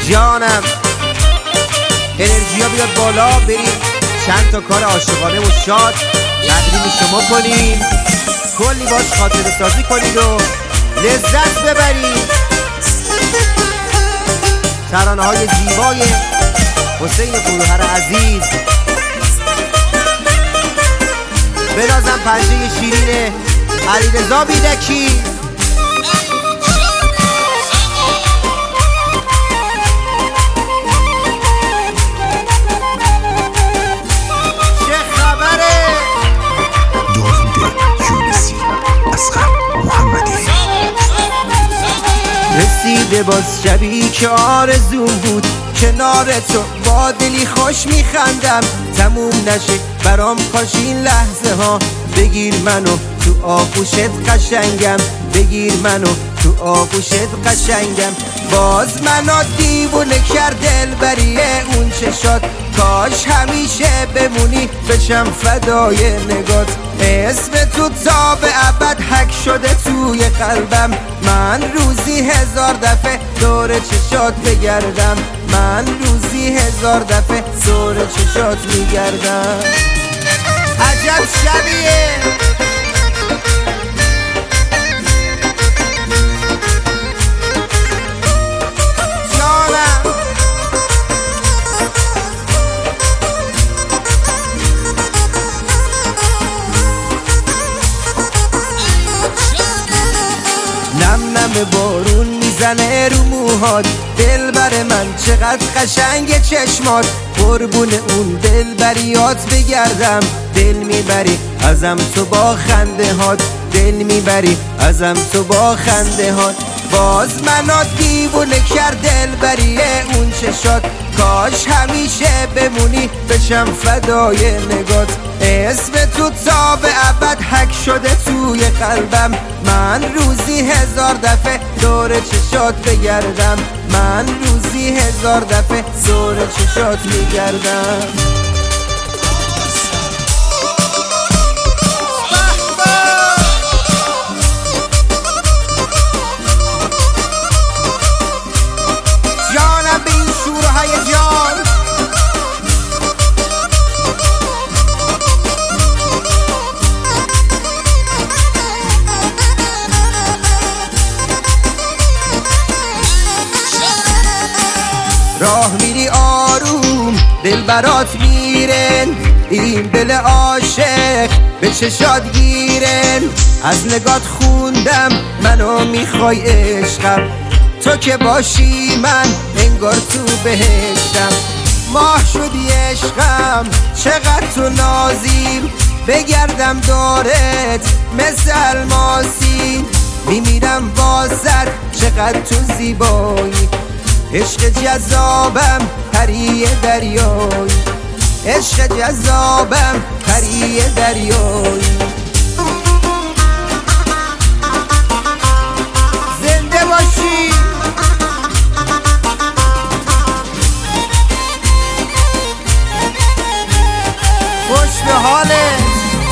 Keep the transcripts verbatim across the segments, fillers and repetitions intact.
جانم انرژی ها بیاد بالا، بریم چند تا کار عاشقانه و شاد تقدیم شما کنیم، کلی باش خاطره سازی کنید و لذت ببرید. ترانه های زیبای حسین فروهر عزیز، بنازم پنجه شیرین علیرضا بیدکی. رسیده باز شبی که آرزوم بود کنار تو، با دلی خوش میخندم تموم نشه برام، کاش این لحظه ها بگیر منو تو آغوشت قشنگم، بگیر منو تو آغوشت قشنگم. باز منو دیوونه کرد دلبری اون چشات، کاش همیشه بمونی بشم فدای نگات. اسم تو تا به ابد حک شده توی قلبم، من روزی هزار دفعه دور چشات بگردم، من روزی هزار دفعه دور چشات میگردم. عجب شبیه نم نم بارون میزنه رو موهات، دلبر من چقدر قشنگ چشمات، قربون اون دلبریات بگردم. دل میبری ازم تو با خنده هات، دل میبری ازم تو با خنده هات. باز منو دیوونه کرد دلبری اون چشات، کاش همیشه بمونی بشم فدای نگات. اسم تو تا به ابد حک شده توی قلبم، من روزی هزار دفعه دور چشات بگردم، من روزی هزار دفعه دور چشات میگردم. جانم به این شور و هیجان، راه میری آروم دل برات میرن، این دل عاشق به چشات گیرن. از نگات خوندم منو میخوای عشقم، تو که باشی من انگار تو بهشتم. ماه شدی عشقم چقدر تو نازیم، بگردم دارت مثل الماسی، میمیرم واسط چقدر تو زیبایی. عشق جذابم پری دریایی، عشق جذابم پری دریایی. زنده باشی خوش به حالت.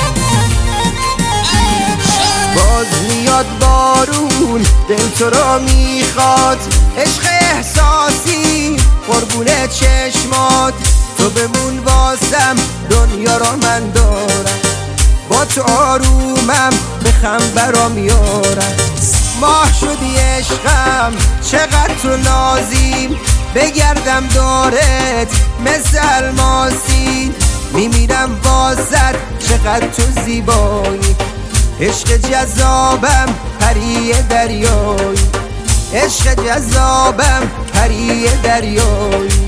باز میاد بارون دل تو رو میخواد، عشق احساسی قربون چشمات. تو بمون واسم دنیا را من دارم، با تو آرومم بخم برام یارم. ماه شدی عشقم چقدر تو نازیم، بگردم دارت مثل الماسی، میمیرم واسط چقدر تو زیبایی. عشق جذابم پری دریایی، عشق جذابم پری دریایی.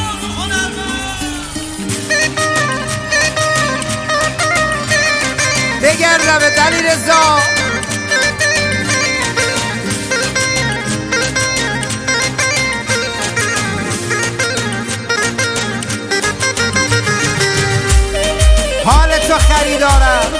بگردم به علیرضا حال تو خریدارم.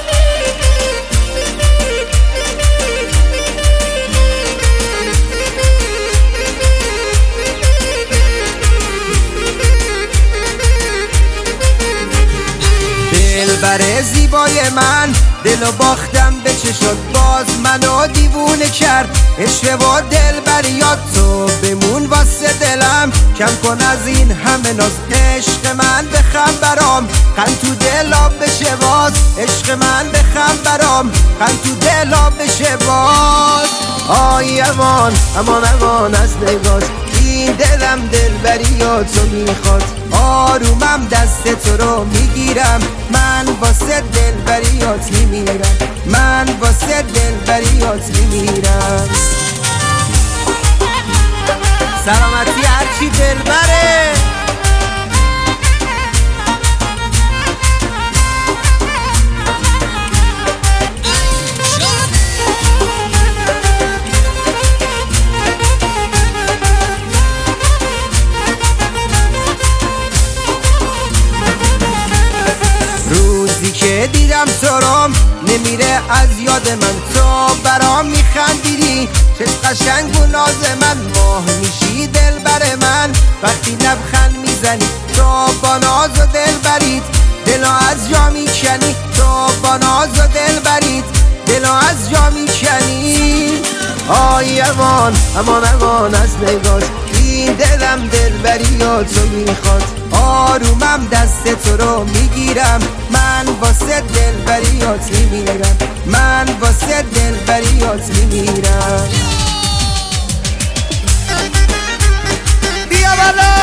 دلبر زیبای من دلو باختم به چشات، باز منو دیوونه کرد عشق و دل بریاد تو بمون واسه دلم، کم کن از این همه ناز عشق من بخم برام، قند تو دلم بشه باز عشق من بخم برام، قند تو دلم بشه باز. آی امان امان امان از نگاز، این دلم دل بریاد تو میخواد، آرومم دست تو رو میگیرم، من واسه دل بریات میمیرم، من واسه دل بریات میمیرم. سلامتی هرچی دل بره. روزی که دیدم سرم نمیره از یاد من، تو برام میخندیدی چه قشنگ و ناز من، ماه میشی دل بر من وقتی لبخند میزنی، تو با ناز و دل برید دلو از جا میکنی، تو با ناز و دل برید دلو از جا میکنی. آی امان امان امان از نگاز، این دلم دل بریات رو میخواد، آرومم دست تو رو میگیرم، من واسه دل بریات میمیرم، من واسه دل بریات میمیرم. بیا بالا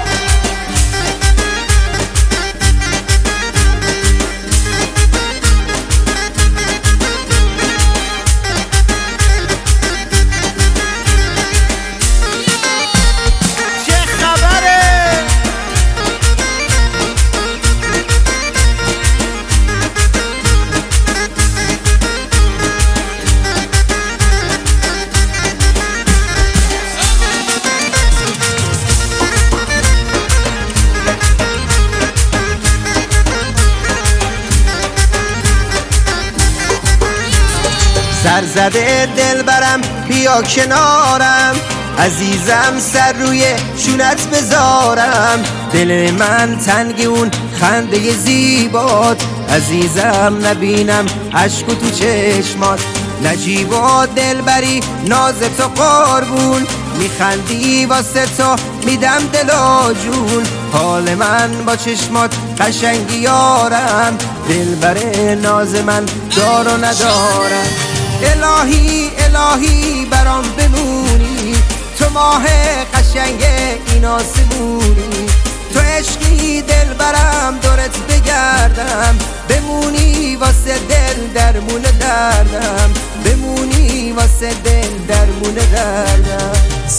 سرزده دل برم بیا کنارم، عزیزم سر روی شونت بذارم، دل من تنگ اون خنده زیبات، عزیزم نبینم عشق تو چشمات، نجیب و دل بری ناز تو قربون، میخندی واسه تو میدم دل و جون، حال من با چشمات قشنگی یارم، دل بر ناز من دار و ندارم. الهی الهی برام بمونی، تو ماه قشنگ این آسمونی، تو عشقی دل برم دورت بگردم، بمونی واسه دل درمون دردم، بمونی واسه دل درمون دردم.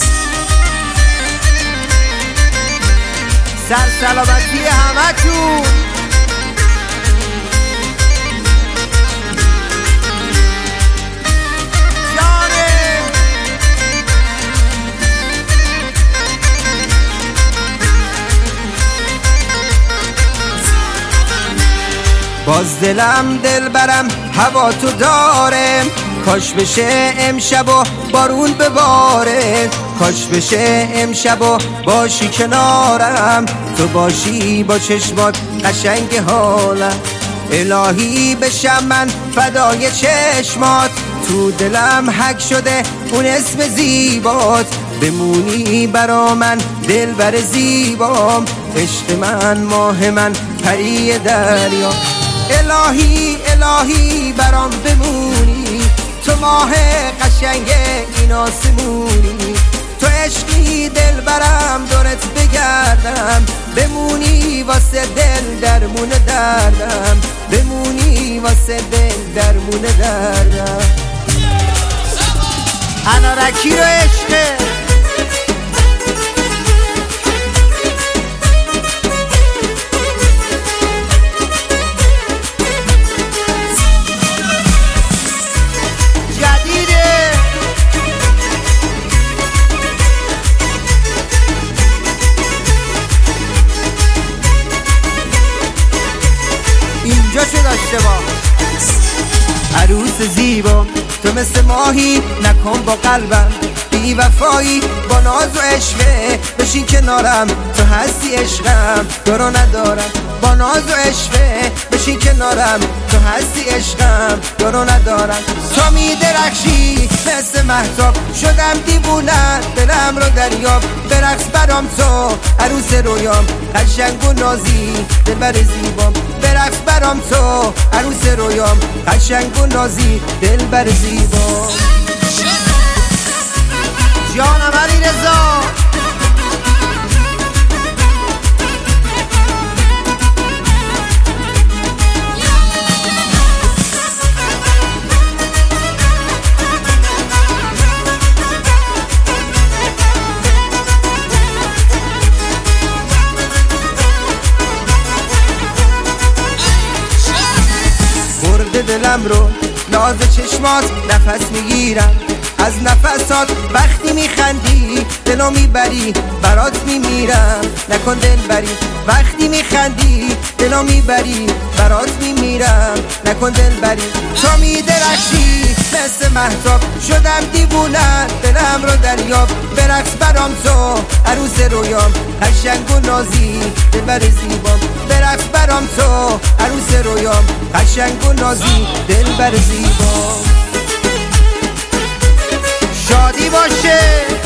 سر سلامتی همه تون. باز دلم دل برم هوا تو داره، کاش بشه امشب و بارون بباره، کاش بشه امشب و باشی کنارم، تو باشی با چشمات قشنگ حالم، الهی بشم من فدای چشمات، تو دلم حک شده اون اسم زیبات، بمونی برا من دل بر زیبام، عشق من ماه من پری دریا. الهی الهی برام بمونی، تو ماه قشنگ این آسمونی، تو عشقی دل برم دورت بگردم، بمونی واسه دل درمون دردم، بمونی واسه دل درمون دردم. انارکی رو عشقه اینجا چه داشته با عروس زیبا، تو مثل ماهی نکن با قلبم بی وفایی، با ناز و عشقه بشین کنارم، تو هستی عشقم دارو ندارم، با ناز و عشقه بشین کنارم، تو هستی عشقم یارو ندارم. تو میدرخشی مثل مهتاب، شدم دیوونه دلم رو دریاب. برقص برام تو عروس رویام، قشنگ و نازی دلبر زیبام. برقص برام تو عروس رویام، قشنگ و نازی دلبر زیبام. جانم علیرضا دلم رو ناز چشمات نفس میگیرم، از نفسات وقتی میخندی دلو میبری، برات میمیرم نکن دل بری. وقتی میخندی دلو میبری، برات میمیرم نکن دل بری. تو میدرخشی مثل مهتاب، شدم دیوونه دلم رو دریاب. برقص برام تو عروس رویام، قشنگ و نازی دلبر زیبام. برقص برام تو عروس رویام، قشنگ و نازی دلبر زیبام. شادی باشه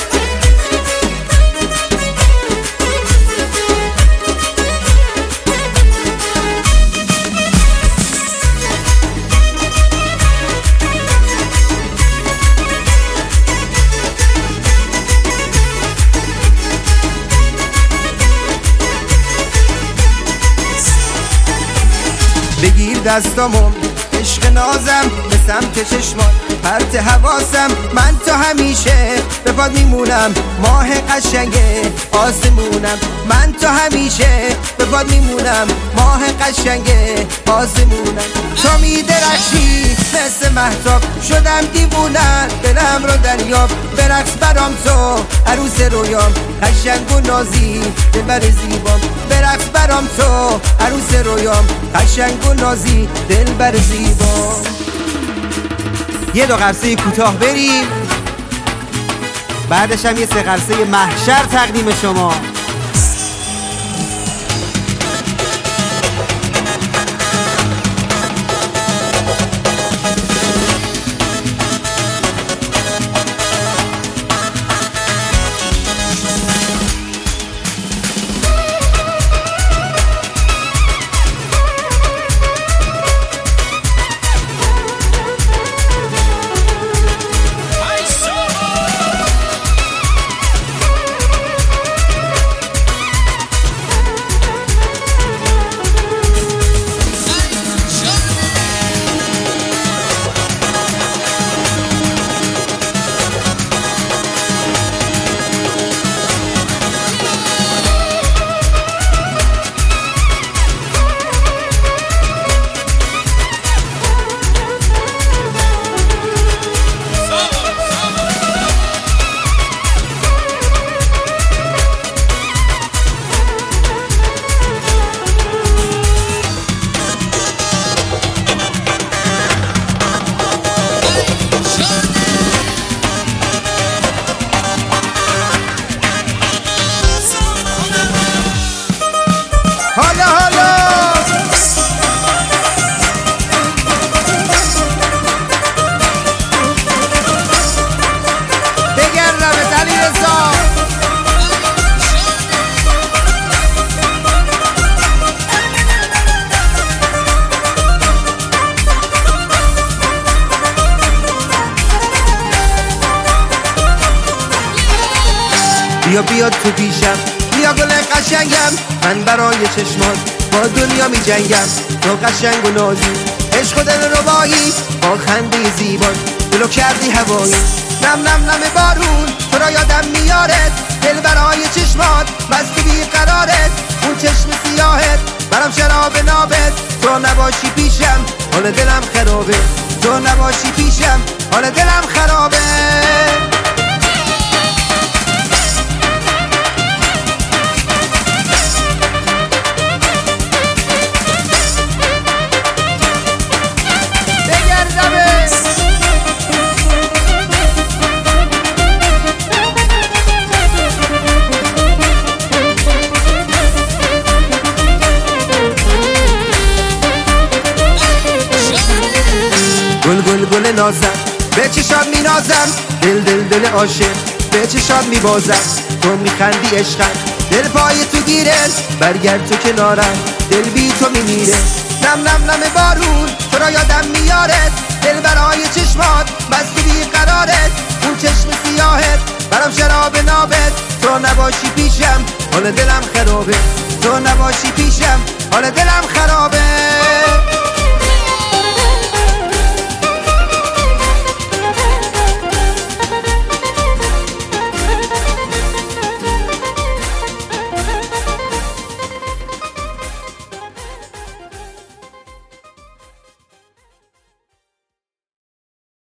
بگیر دستامو عشق نازم به سمت چشمات، پرت حواسم من تو همیشه به پاد میمونم. ماه قشنگ آسمونم، من تو همیشه به پاد میمونم. ماه قشنگ آسمونم. تو میدرخشی مثل مهتاب، شدم دیوونه دلم رو دریاب. برقص برام تو عروس رویام، قشنگ و نازی دلبر زیبام. برقص برام تو عروس رویام، قشنگ و نازی دلبر زیبام. یه دو قرصه کوتاه بریم، بعدش هم یه سه قرصه محشر تقدیم شما. بیا بیا تو پیشم، بیا گل قشنگم، من برای چشمات با دنیا می جنگم. تو قشنگ و نازی، عشق و دل ربایی، با خنده زیبات دلو کردی هوایی. نم نم نم بارون تو را یادم میارد، دل برای چشمات بستی بی قرارت. اون چشم سیاهت برام شراب نابت، تو نباشی پیشم حال دلم خرابه. تو نباشی پیشم حال دلم خرابه. دل نازم به چشات می نازم، دل دل دل عاشق به چشات می بازم. تو می خندی عشقم، دل پای تو گیره، برگرد تو کنارم، دل بی تو می میره. نم نم نم بارون تو را یادم میارد، دل برای چشمات بس تو بی قرارت، اون چشم سیاهت برام شراب نابت. تو نباشی پیشم حال دلم خرابه، تو نباشی پیشم حال دلم خرابه.